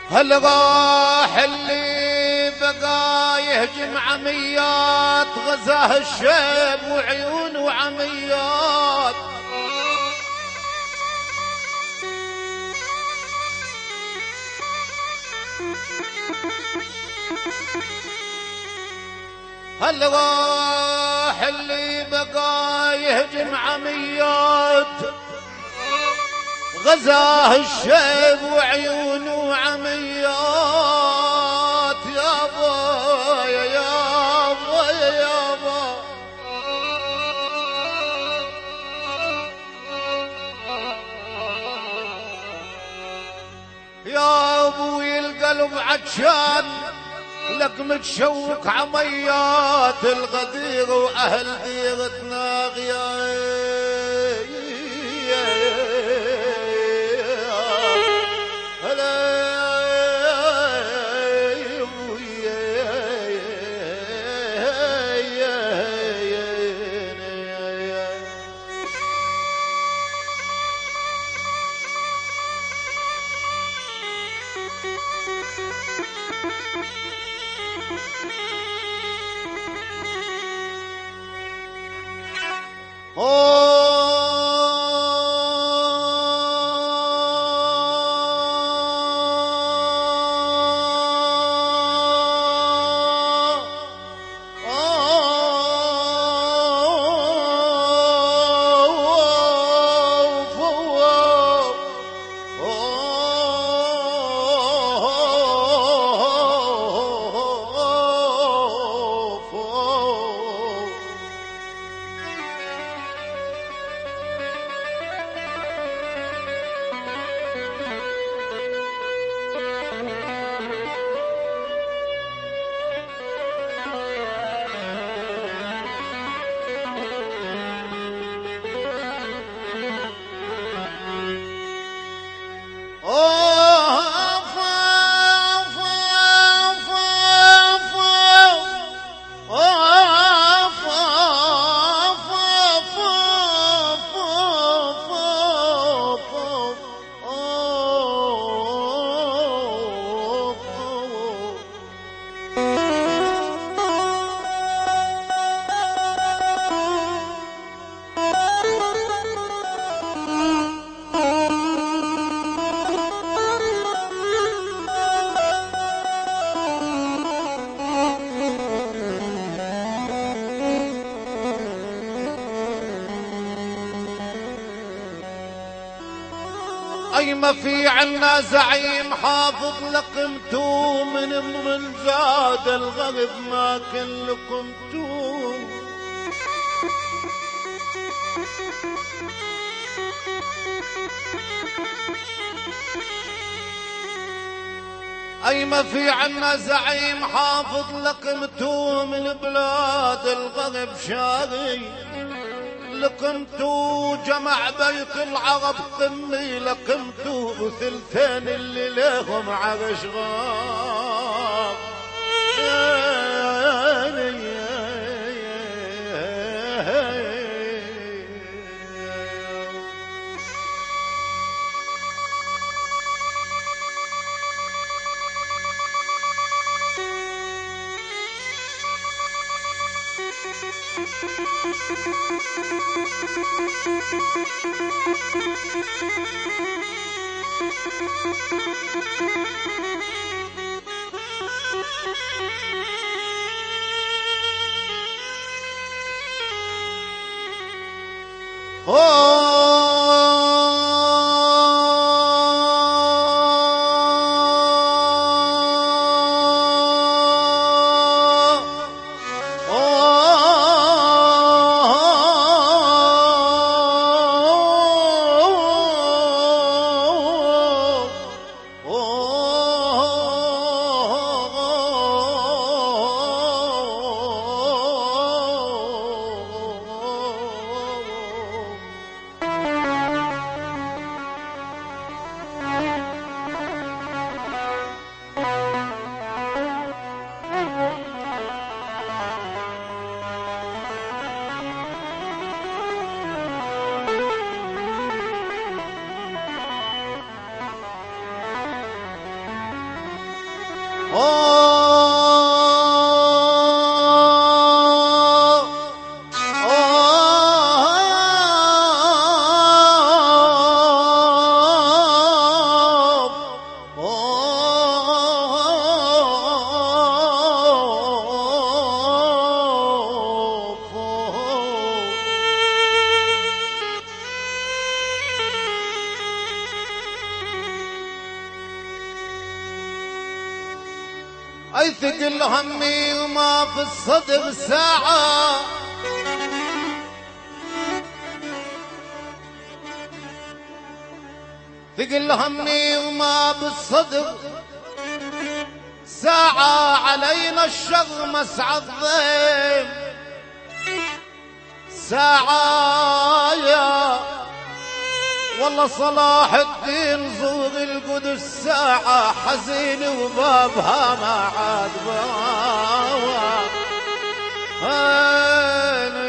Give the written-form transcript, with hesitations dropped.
هل راح اللي بقى يهجم عميات غزاه الشيب وعيونه عميات. هل راح اللي بقى يهجم عميات غزاه الشيب وعيونه عميات. يابا يا يابا يا يابا يا ابوي القلب عطشان لك متشوق عميات الغدير واهل ديرتنا غياب. اي ما في عنا زعيم حافظ لقمتو من زاد الغرب ما كن لقمتو. اي ما في عنا زعيم حافظ لقمتو من بلاد الغرب شاغي لقمتو جمع بيت العرب قمي لقمتو وثلثين اللي لهم عرش غاب. اي ثقل همي وما في الصدر ساعة ثقل همي وما بالصدر ساعة علينا الشر مسعى الضيم ساعة يا والله صلاح الدين زور القدس ساعة حزين وبابها ما عاد باب